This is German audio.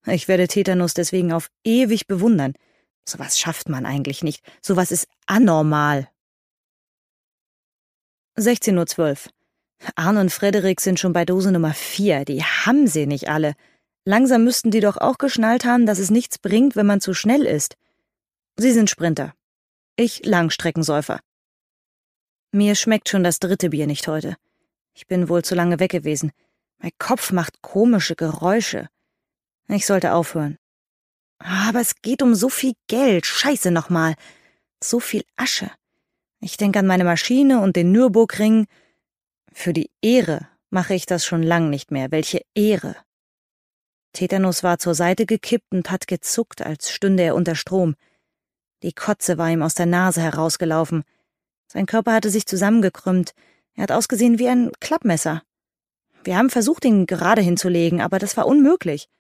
Ich werde Tetanus deswegen auf ewig bewundern. Sowas schafft man eigentlich nicht. Sowas ist anormal. 16:12 Uhr. Arne und Frederik sind schon bei Dose Nummer 4. Die haben sie nicht alle. Langsam müssten die doch auch geschnallt haben, dass es nichts bringt, wenn man zu schnell ist. Sie sind Sprinter. Ich Langstreckensäufer. Mir schmeckt schon das 3. Bier nicht heute. Ich bin wohl zu lange weg gewesen. Mein Kopf macht komische Geräusche. Ich sollte aufhören. Aber es geht um so viel Geld. Scheiße nochmal. So viel Asche. Ich denke an meine Maschine und den Nürburgring. Für die Ehre mache ich das schon lang nicht mehr. Welche Ehre. Tetanus war zur Seite gekippt und hat gezuckt, als stünde er unter Strom. Die Kotze war ihm aus der Nase herausgelaufen. Sein Körper hatte sich zusammengekrümmt. Er hat ausgesehen wie ein Klappmesser. Wir haben versucht, ihn gerade hinzulegen, aber das war unmöglich.